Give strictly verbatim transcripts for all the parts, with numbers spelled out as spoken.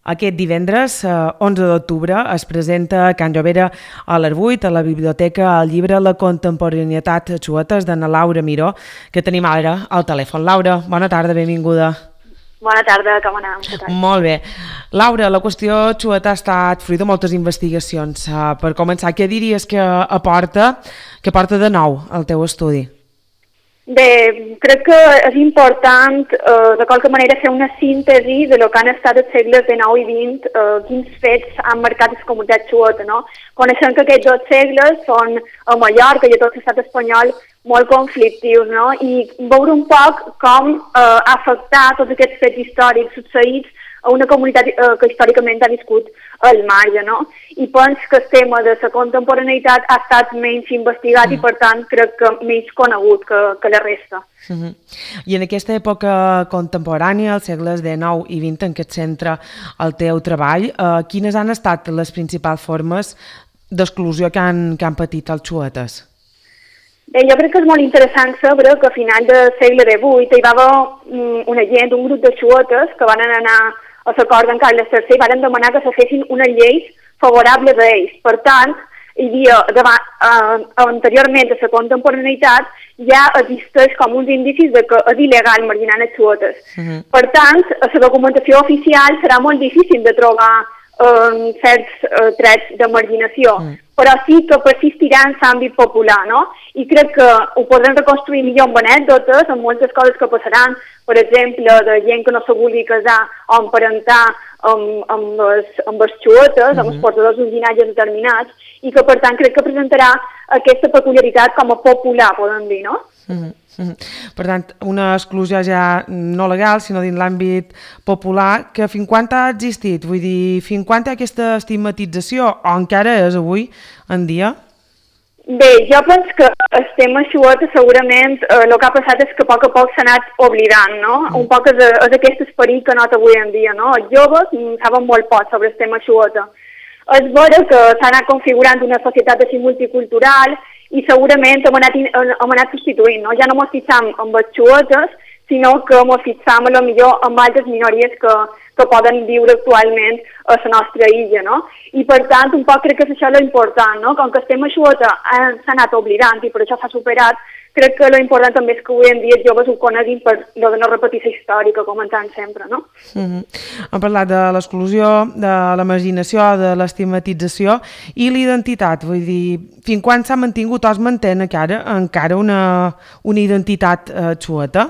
Aquest divendres, eh, onze d'octubre, es presenta a Can Llobera a les vuit a la biblioteca el llibre La contemporaneïtat Xuetes de na Laura Miró, que tenim ara al telèfon. Laura, bona tarda, benvinguda. Bona tarda, com anem? Molt bé. Laura, la qüestió xueta ha estat fruit de moltes investigacions. Uh, per començar, què diries que aporta, que porta de nou al teu estudi? Bé, crec que és important eh, de qualque manera fer una síntesi de lo que han estat els segles dinou i vint, eh, quins fets han marcat les comunitats xueta, no? Coneixem que aquests dos segles són a Mallorca i a tot l'estat espanyol molt conflictius, no? I veure un poc com eh, ha afectat tots aquests fets històrics succeïts a una comunitat eh, que històricament ha viscut al marge, no? I penso que el tema de la contemporaneïtat ha estat menys investigat mm. i, per tant, crec que menys conegut que, que la resta. Mm-hmm. I en aquesta època contemporània, als segles dinou i vint, en què et centra el teu treball, eh, quines han estat les principals formes d'exclusió que han, que han patit els xuetes? Bé, jo crec que és molt interessant saber que a final del segle divuit hi va haver una gent, un grup de xuetes que van anar a l'acord d'en Carles tercer i van demanar que se fessin unes lleis favorables a ells. Per tant, hi havia, davant, eh, anteriorment a la contemporaneïtat, ja existeix com uns indicis de que és il·legal marginar els xuetes. Uh-huh. Per tant, a la documentació oficial serà molt difícil de trobar eh, certs eh, trets de marginació. Uh-huh. Però sí que persistirà en l'àmbit popular, no? I crec que ho podrem reconstruir millor amb anècdotes, amb moltes coses que passaran, per exemple, de gent que no se vulgui casar o emparentar amb, amb, els, amb els xuetes, uh-huh. amb els portadors d'un llinatge determinats, i que, per tant, crec que presentarà aquesta peculiaritat com a popular, podem dir, no? Uh-huh. Uh-huh. Per tant, una exclusió ja no legal, sinó dins l'àmbit popular, que fins quan ha existit? Vull dir, fins quan hi ha aquesta estigmatització, o encara és avui en dia? Bé, jo penso que el tema xueta segurament eh, el que ha passat és que a poc a poc s'ha anat oblidant, no? Mm. Un poc és, és aquest esperit que nota avui en dia, no? Els joves saben molt poc sobre el tema xueta. És vera que s'ha anat configurant una societat així multicultural i segurament hem anat, hem anat substituint, no? Ja no ens fixam amb els xuetes, sinó que ens fixam a lo millor amb altres minories que, que poden viure actualment a la nostra illa, no? I per tant, un poc crec que és això l'important, no? Com que el tema xueta s'ha anat oblidant i per això s'ha superat, crec que l'important també és que avui en dia els joves ho coneguin per no de no repetir la història que comentant sempre, no? Mm-hmm. Hem parlat de l'exclusió, de la marginació, de l'estigmatització i l'identitat, vull dir, fins quan s'ha mantingut o es manté encara, encara una, una identitat eh, xueta?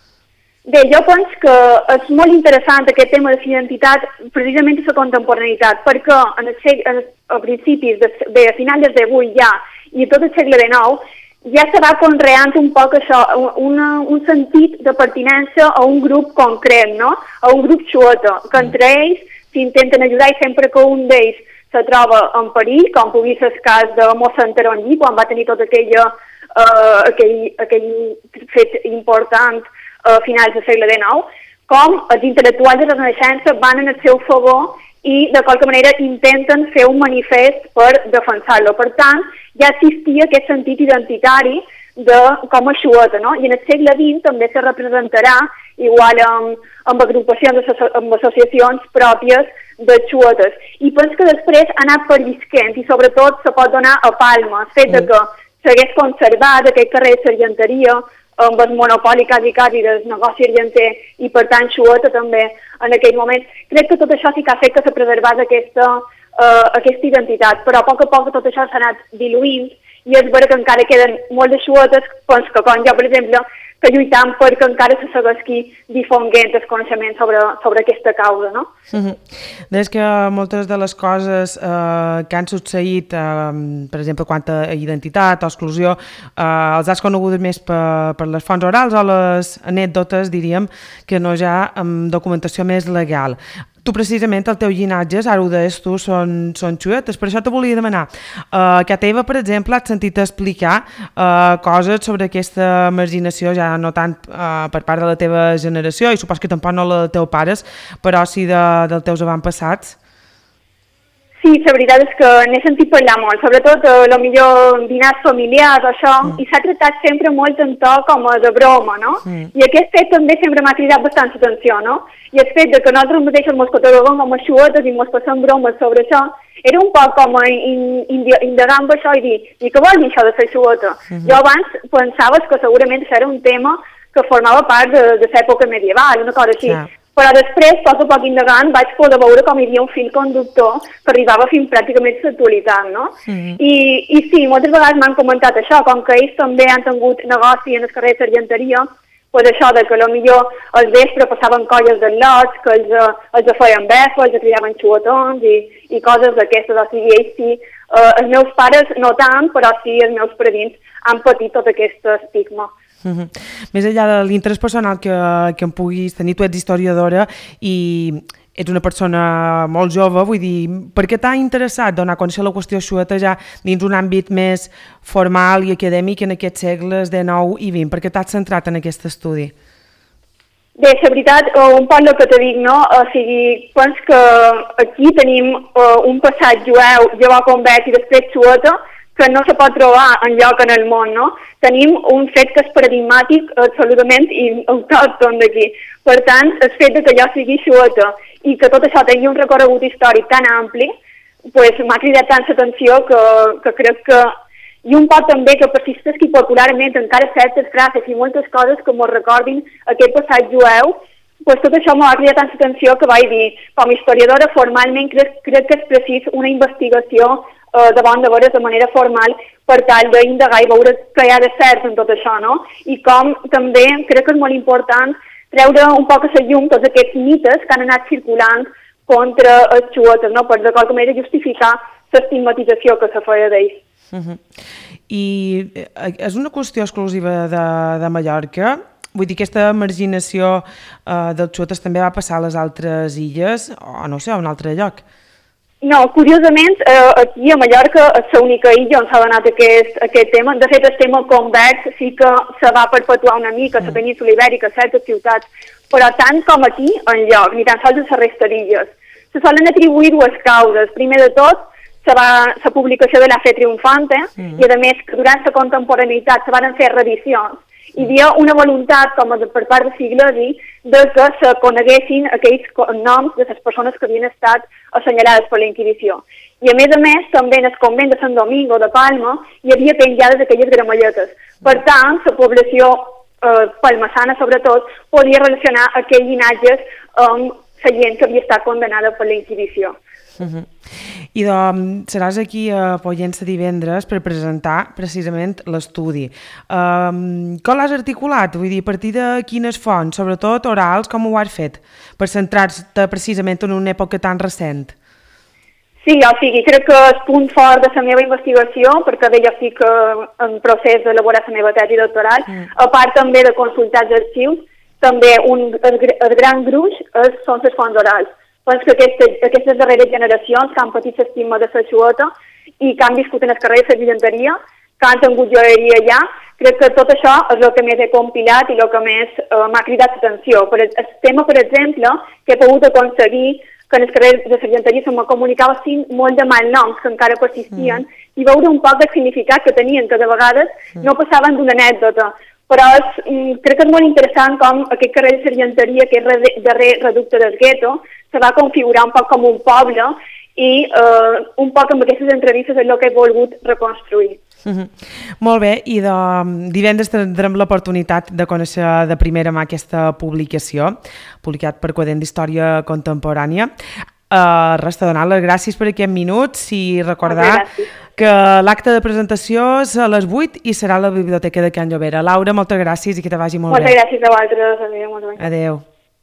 Bé, jo penso que és molt interessant aquest tema de l'identitat precisament a la contemporaneïtat, perquè en el segle, a principis, de, bé, a finals del divuit ja, i a tot el segle dinou, ja se va conreant un poc això, una, un sentit de pertinença a un grup concret, no? A un grup xueta, que entre ells s'intenten ajudar i sempre que un d'ells se troba en perill, com pugui ser el cas de mossèn Taronji, quan va tenir tot aquella, uh, aquell, aquell fet important a finals del segle dinou, com els intel·lectuals de la Renaixença van en el seu favor i de qualque manera intenten fer un manifest per defensar-lo. Per tant, ja existia aquest sentit identitari de com a xueta, no? I en el segle vint també se representarà igual amb, amb agrupacions, amb associacions pròpies de xuetes. I penso que després ha anat pervisquent i sobretot se pot donar a Palma el fet de que s'hagués conservat aquell carrer de Sargenteria amb el monopoli quasi quasi del negoci argenter i per tant xueta també en aquell moment. Crec que tot això sí que ha fet que se preservés aquesta, uh, aquesta identitat, però a poc a poc tot això s'ha anat diluint i és vera que encara queden molt de xuetes, doncs que com jo, per exemple, que lluitam perquè encara se segueixi difonguent el coneixement sobre, sobre aquesta causa, no? Mm-hmm. Des que moltes de les coses eh, que han succeït, eh, per exemple, quant a identitat o exclusió, eh, els has conegut més per, per les fonts orals o les anècdotes, diríem, que no ja amb documentació més legal. Tu precisament el teu llinatge, ara ho deies tu, són, són xuetes, per això te volia demanar uh, que a teva, per exemple, has sentit explicar uh, coses sobre aquesta marginació, ja no tant uh, per part de la teva generació, i supos que tampoc no la dels teus pares, però sí de, dels teus avantpassats. Sí, la veritat és que n'he sentit parlar molt, sobretot a lo millor dinars familiars o això, mm. i s'ha tractat sempre molt en to com a de broma, no? Mm. I aquest fet també sempre m'ha cridat bastant l'atenció, no? I el fet de que nosaltres mateixos mos catalogem com a xuetes i mos passem bromes sobre això, era un poc com a indagar amb això i dir, i què vol dir això de ser xueta? Mm -hmm. Jo abans pensava que segurament això era un tema que formava part de, de l'època medieval, una cosa així. Yeah. Però després, poc a poc indagant, vaig poder veure com hi havia un fil conductor que arribava fins pràcticament a l'actualitat, no? Mm-hmm. I, I sí, moltes vegades m'han comentat això, com que ells també han tingut negoci en el carrer de Sargenteria, pues això de que potser al vespre passaven colles de lots, que els, els feien befa, els cridaven xuetons i, i coses d'aquestes, o sigui, ells sí, eh, els meus pares no tant, però sí els meus predins han patit tot aquest estigma. Mm-hmm. Més enllà de l'interès personal que, que em puguis tenir, tu ets historiadora i ets una persona molt jove, vull dir, per què t'ha interessat donar a conèixer la qüestió xueta ja dins un àmbit més formal i acadèmic en aquests segles dinou i vint? Per què t'has centrat en aquest estudi? Bé, la veritat, un poc el que te dic, no? O sigui, penso que aquí tenim uh, un passat jueu, llavors convert i després xueta, que no se pot trobar enlloc en el món, no? Tenim un fet que és paradigmàtic absolutament i autòcton d'aquí. Per tant, el fet de que jo sigui xueta i que tot això tingui un recorregut històric tan ampli, pues, m'ha cridat tant l'atenció que, que crec que... I un poc també que persisteixi popularment encara certes frases i moltes coses que m'ho recordin aquest passat jueu, pues, tot això m'ha cridat tant l'atenció que vaig dir, com a historiadora formalment crec, crec que és precís una investigació Uh, davant de veure de manera formal per tal d'indagar i veure què hi ha de cert en tot això, no? I com també crec que és molt important treure un poc a la llum tots aquests mites que han anat circulant contra els xuetes, no? Per de qualque manera justificar l'estigmatització que se feia d'ells. Uh-huh. I és una qüestió exclusiva de, de Mallorca? Vull dir, aquesta marginació uh, dels xuetes també va passar a les altres illes o no sé, a un altre lloc? No, curiosament, eh, aquí a Mallorca és l'única illa on s'ha donat aquest, aquest tema. De fet, el tema convex sí que se va perpetuar una mica a la península ibèrica, a certes ciutats, però tant com aquí, enlloc, ni tan sols a la resta d'illes. Se solen atribuir dues causes. Primer de tot, la publicació de la Fe Triunfante, mm. i a més que durant la contemporaneïtat se van fer reedicions. Hi havia una voluntat, com per part de Siglesi, de que se coneguessin aquells noms de les persones que havien estat assenyalades per la Inquisició. I a més a més, també en el convent de Sant Domingo de Palma hi havia penjades aquelles gramalletes. Per tant, la població eh, palmassana, sobretot, podia relacionar aquells llinatges amb la gent que havia estat condemnada per la Inquisició. Uh-huh. I doncs seràs aquí a Pollença divendres per presentar precisament l'estudi. Um, com l'has articulat? Vull dir, a partir de quines fonts, sobretot orals, com ho has fet? Per centrar-te precisament en una època tan recent. Sí, o sigui, crec que el punt fort de la meva investigació, perquè bé, jo estic en procés d'elaborar la meva tesi doctoral, mm. a part també de consultar els arxius, també un, el, el gran gruix és, són les fonts orals. Penso que aquestes, aquestes darreres generacions que han patit l'estigma de la xueta i que han viscut en el carrer de la Sargenteria, que han tingut joieria allà, crec que tot això és el que més he compilat i el que més eh, m'ha cridat l'atenció. Per el tema, per exemple, que he pogut aconseguir que en el carrer de la Sargenteria se me comunicava sí, molt de malnoms que encara persistien mm. i veure un poc del significat que tenien, que de vegades mm. no passaven d'una anècdota. Però és, crec que és molt interessant com aquest carrer de Sargenteria, que és darrer reducte del gueto, se va configurar un poc com un poble i eh, un poc amb aquestes entrevistes és el que he volgut reconstruir. Mm-hmm. Molt bé, i de, divendres tindrem l'oportunitat de conèixer de primera mà aquesta publicació, publicat per Quadern d'Història Contemporània. Uh, resta donar les gràcies per aquests minuts i recordar que l'acte de presentació és a les vuit i serà a la Biblioteca de Can Llobera. Laura, moltes gràcies i que te vagi molt moltes bé. Moltes gràcies a vosaltres. Adéu. Adéu.